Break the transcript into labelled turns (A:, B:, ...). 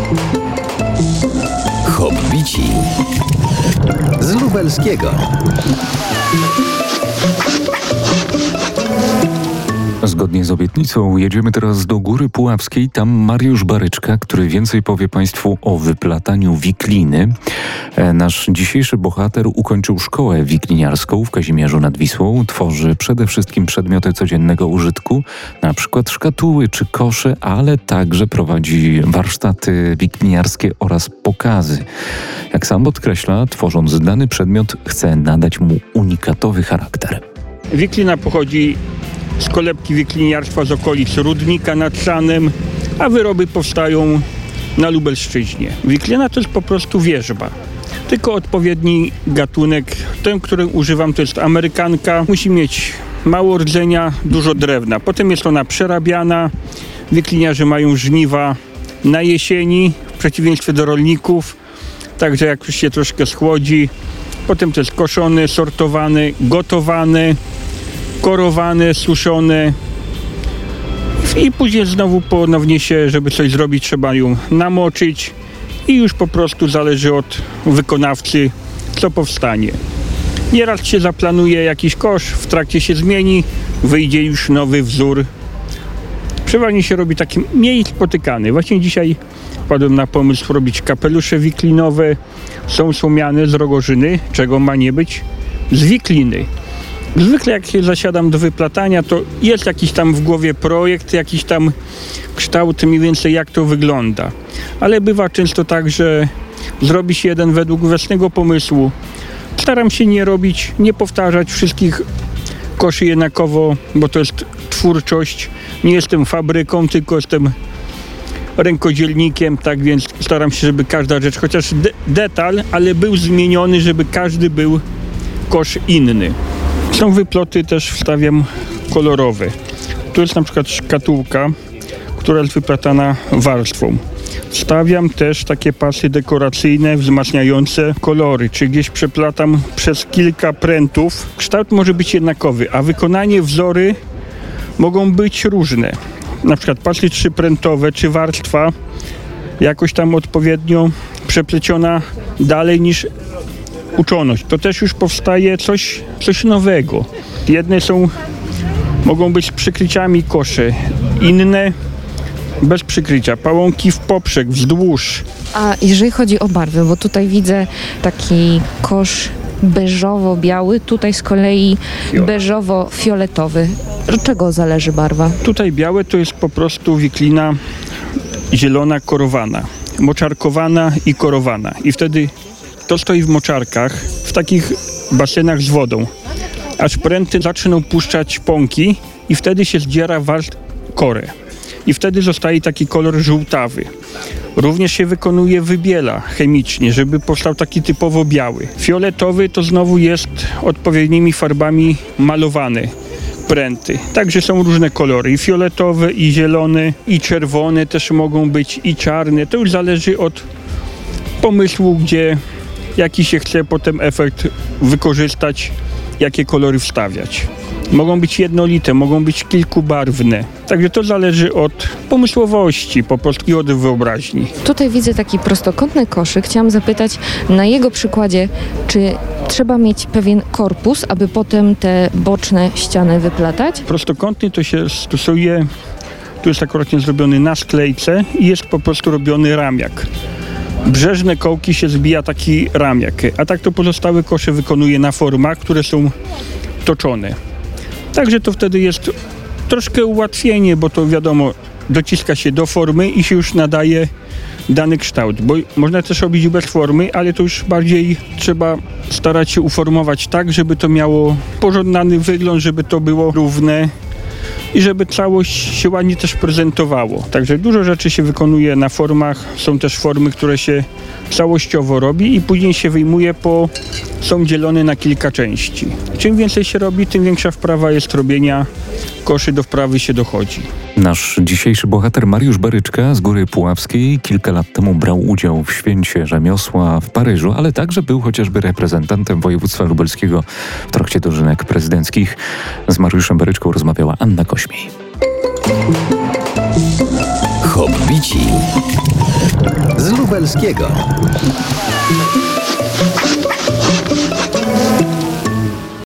A: Hobbici z Lubelskiego.
B: Zgodnie z obietnicą jedziemy teraz do Góry Puławskiej. Tam Mariusz Baryczka, który więcej powie Państwu o wyplataniu wikliny. Nasz dzisiejszy bohater ukończył szkołę wikliniarską w Kazimierzu nad Wisłą. Tworzy przede wszystkim przedmioty codziennego użytku, na przykład szkatuły czy kosze, ale także prowadzi warsztaty wikliniarskie oraz pokazy. Jak sam podkreśla, tworząc dany przedmiot, chce nadać mu unikatowy charakter.
C: Wiklina pochodzi z kolebki wikliniarstwa z okolic Rudnika nad Szanem, a wyroby powstają na Lubelszczyźnie. Wiklina to jest po prostu wierzba, tylko odpowiedni gatunek. Ten, który używam, to jest amerykanka. Musi mieć mało rdzenia, dużo drewna. Potem jest ona przerabiana. Wikliniarze mają żniwa na jesieni, w przeciwieństwie do rolników. Także jak już się troszkę schłodzi, potem to jest koszony, sortowany, gotowany, korowane, suszone i później znowu ponownie się, żeby coś zrobić, trzeba ją namoczyć i już po prostu zależy od wykonawcy, co powstanie. Nieraz się zaplanuje jakiś kosz, w trakcie się zmieni, wyjdzie już nowy wzór. Przeważnie się robi taki mniej spotykany. Właśnie dzisiaj wpadłem na pomysł robić kapelusze wiklinowe. Są słomiane z rogorzyny, czego ma nie być, z wikliny. Zwykle jak się zasiadam do wyplatania, to jest jakiś tam w głowie projekt, jakiś tam kształt mniej więcej jak to wygląda. Ale bywa często tak, że zrobi się jeden według własnego pomysłu. Staram się nie powtarzać wszystkich koszy jednakowo, bo to jest twórczość. Nie jestem fabryką, tylko jestem rękodzielnikiem, tak więc staram się, żeby każda rzecz, chociaż detal, ale był zmieniony, żeby każdy był kosz inny. Są wyploty też wstawiam kolorowe. Tu jest na przykład szkatułka, która jest wyplatana warstwą. Wstawiam też takie pasy dekoracyjne, wzmacniające kolory, czy gdzieś przeplatam przez kilka prętów. Kształt może być jednakowy, a wykonanie wzory mogą być różne. Na przykład pasy trzyprętowe, czy warstwa jakoś tam odpowiednio przepleciona dalej niż uczoność. To też już powstaje coś nowego. Jedne mogą być z przykryciami kosze, inne bez przykrycia. Pałąki w poprzek, wzdłuż.
D: A jeżeli chodzi o barwy, bo tutaj widzę taki kosz beżowo-biały, tutaj z kolei beżowo-fioletowy. Od czego zależy barwa?
C: Tutaj białe to jest po prostu wiklina zielona korowana, moczarkowana i korowana. I wtedy to stoi w moczarkach, w takich basenach z wodą, aż pręty zaczną puszczać pąki i wtedy się zdziera korę. I wtedy zostaje taki kolor żółtawy. Również się wykonuje wybiela chemicznie, żeby powstał taki typowo biały. Fioletowy to znowu jest odpowiednimi farbami malowane pręty. Także są różne kolory, i fioletowe, i zielone, i czerwone też mogą być, i czarne. To już zależy od pomysłu, jaki się chce potem efekt wykorzystać, jakie kolory wstawiać. Mogą być jednolite, mogą być kilkubarwne. Także to zależy od pomysłowości po prostu i od wyobraźni.
D: Tutaj widzę taki prostokątny koszyk. Chciałam zapytać na jego przykładzie, czy trzeba mieć pewien korpus, aby potem te boczne ściany wyplatać?
C: Prostokątny to się stosuje, tu jest akurat zrobiony na sklejce i jest po prostu robiony ramiak. Brzeżne kołki się zbija taki ramiak, a tak to pozostałe kosze wykonuje na formach, które są toczone. Także to wtedy jest troszkę ułatwienie, bo to wiadomo, dociska się do formy i się już nadaje dany kształt, bo można też robić bez formy, ale to już bardziej trzeba starać się uformować tak, żeby to miało pożądany wygląd, żeby to było równe i żeby całość się ładnie też prezentowało. Także dużo rzeczy się wykonuje na formach, są też formy, które się całościowo robi i później się wyjmuje, są dzielone na kilka części. Czym więcej się robi, tym większa wprawa jest robienia koszy, do wprawy się dochodzi.
B: Nasz dzisiejszy bohater Mariusz Baryczka z Góry Puławskiej kilka lat temu brał udział w święcie rzemiosła w Paryżu, ale także był chociażby reprezentantem województwa lubelskiego w trakcie dożynek prezydenckich. Z Mariuszem Baryczką rozmawiała Anna Kośmiej.
A: Hobbici z Lubelskiego.